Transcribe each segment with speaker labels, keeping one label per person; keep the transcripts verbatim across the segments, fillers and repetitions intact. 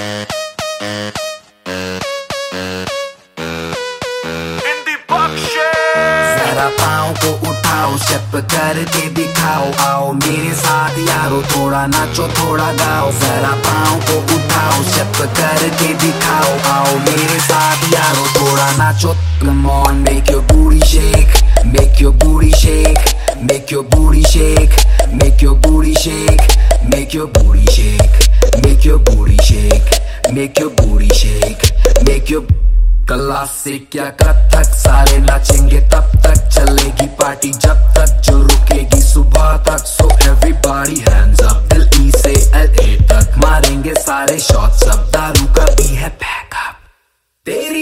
Speaker 1: जरा पाँव को उठाओ, स्टेप करके दिखाओ, आओ मेरे साथ यारो, थोड़ा नाचो थोड़ा गाओ। जरा पाँव को उठाओ, स्टेप करके दिखाओ, आओ मेरे साथ यारो, थोड़ा नाचो। Come on, make your booty shake, make your booty shake, make your booty shake, make your booty shake, make your booty shake, make your booty shake, make your booty shake, make your classic या कथक, सारे नाचेंगे तब तक, चलेगी party जब तक, जो रुकेगी सुबह तक। So everybody hands up, Delhi से एलए तक, मारेंगे सारे शॉट्स अब, दारू का भी है बैकअप। तेरी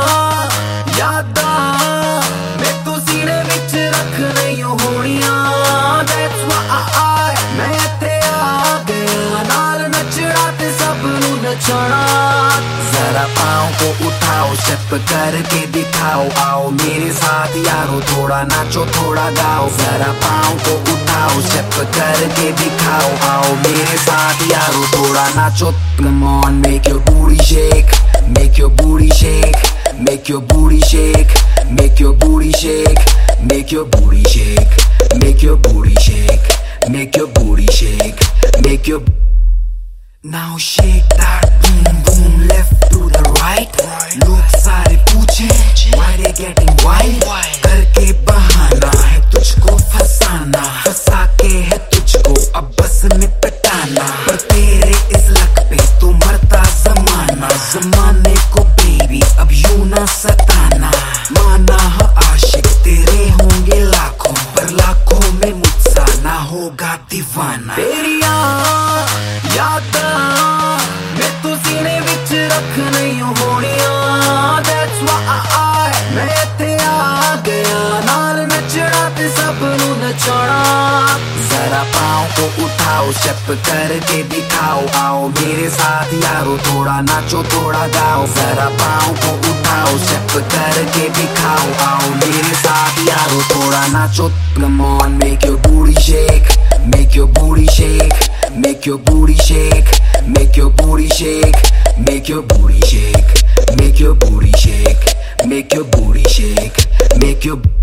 Speaker 1: यादां मैं तो सीने विच रख नहीं होनियां, that's why मैं इत्थे आ गया, नाल नचड़ा ते सब नूं नचाना। जरा पाँव को उठाओ, स्टेप करके दिखाओ, आओ मेरे साथ यारो, थोड़ा नाचो थोड़ा गाओ। जरा पाँव को उठाओ, स्टेप करके दिखाओ, आओ मेरे साथ यारो, थोड़ा नाचो। Come on, make your booty shake, make your booty shake, make your booty shake, make your booty shake, make your booty shake, make your booty shake, make your booty shake, make your now shake that boom boom, left to the right, लोग सारे पूछे why they getting wild, करके बहाना है तुझको फसाना, फंसा के है तुझको अब बस में पिटाना, पर तेरे इस लक पे तो मरता जमाना, जमाने को बेबी अब यूं ना सताना। माना है आशिक तेरे होंगे लाखों, पर लाखों में मुझसा ना होगा दीवाना। तेरी यादां मैं तो सीने विच रख नहीं होनियां, that's why मैं इत्थे आ गया, नाल नचड़ा ते सब नूं नचाना। जरा पाँव को उठाओ, स्टेप करके दिखाओ, आओ मेरे साथ यारो, थोड़ा नाचो थोड़ा गाओ। जरा पाँव को उठाओ, स्टेप करके दिखाओ, आओ मेरे साथ यारो, थोड़ा नाचो। Come on, make your booty shake, make your booty shake, make your booty shake, make your booty shake, make your booty shake, make your booty shake, make your booty shake, make your